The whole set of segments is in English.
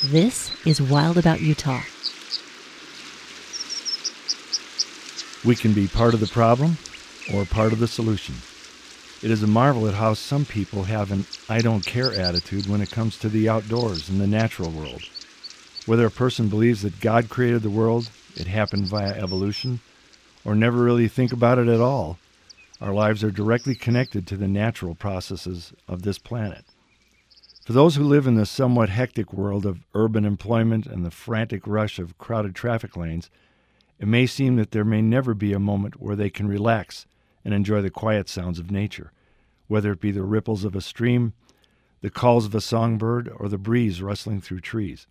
This is Wild About Utah. We can be part of the problem or part of the solution. It is a marvel at how some people have an I don't care attitude when it comes to the outdoors and the natural world. Whether a person believes that God created the world, it happened via evolution, or never really think about it at all, our lives are directly connected to the natural processes of this planet. For those who live in the somewhat hectic world of urban employment and the frantic rush of crowded traffic lanes, it may seem that there may never be a moment where they can relax and enjoy the quiet sounds of nature, whether it be the ripples of a stream, the calls of a songbird, or the breeze rustling through trees.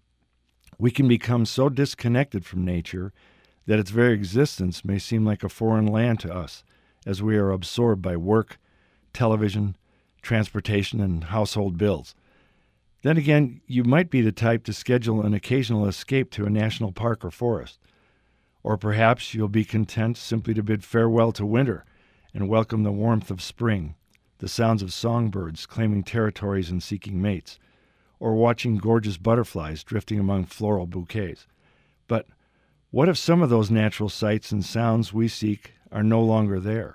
We can become so disconnected from nature that its very existence may seem like a foreign land to us, as we are absorbed by work, television, transportation, and household bills. Then again, you might be the type to schedule an occasional escape to a national park or forest. Or perhaps you'll be content simply to bid farewell to winter and welcome the warmth of spring, the sounds of songbirds claiming territories and seeking mates, or watching gorgeous butterflies drifting among floral bouquets. But what if some of those natural sights and sounds we seek are no longer there?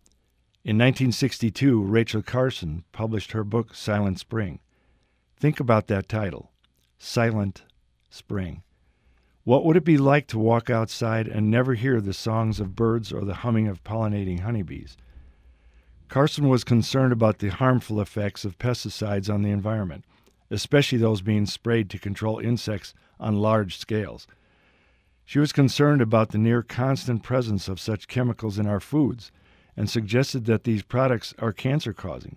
In 1962, Rachel Carson published her book, Silent Spring. Think about that title, Silent Spring. What would it be like to walk outside and never hear the songs of birds or the humming of pollinating honeybees? Carson was concerned about the harmful effects of pesticides on the environment, especially those being sprayed to control insects on large scales. She was concerned about the near constant presence of such chemicals in our foods and suggested that these products are cancer-causing.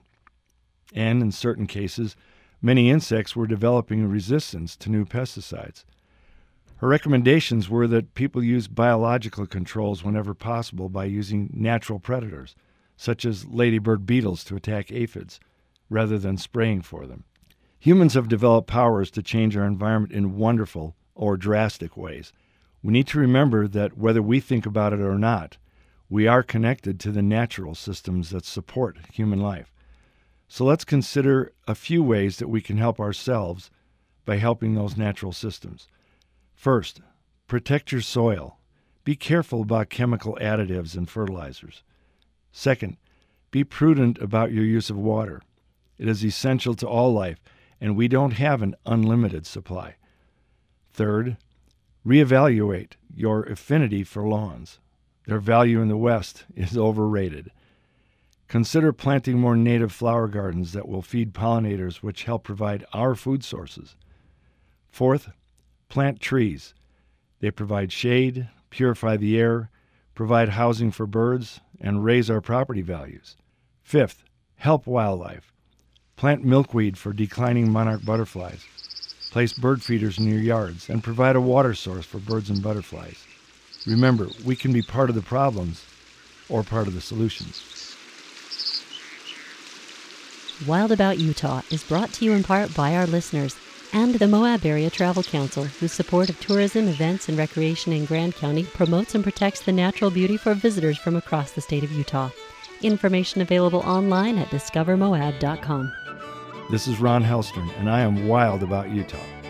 And in certain cases, many insects were developing resistance to new pesticides. Her recommendations were that people use biological controls whenever possible by using natural predators, such as ladybird beetles to attack aphids, rather than spraying for them. Humans have developed powers to change our environment in wonderful or drastic ways. We need to remember that whether we think about it or not, we are connected to the natural systems that support human life. So let's consider a few ways that we can help ourselves by helping those natural systems. First, protect your soil. Be careful about chemical additives and fertilizers. Second, be prudent about your use of water. It is essential to all life, and we don't have an unlimited supply. Third, reevaluate your affinity for lawns. Their value in the West is overrated. Consider planting more native flower gardens that will feed pollinators, which help provide our food sources. Fourth, plant trees. They provide shade, purify the air, provide housing for birds, and raise our property values. Fifth, help wildlife. Plant milkweed for declining monarch butterflies. Place bird feeders in your yards and provide a water source for birds and butterflies. Remember, we can be part of the problems or part of the solutions. Wild About Utah is brought to you in part by our listeners and the Moab Area Travel Council, whose support of tourism, events, and recreation in Grand County promotes and protects the natural beauty for visitors from across the state of Utah. Information available online at discovermoab.com. This is Ron Hellstern, and I am wild about Utah.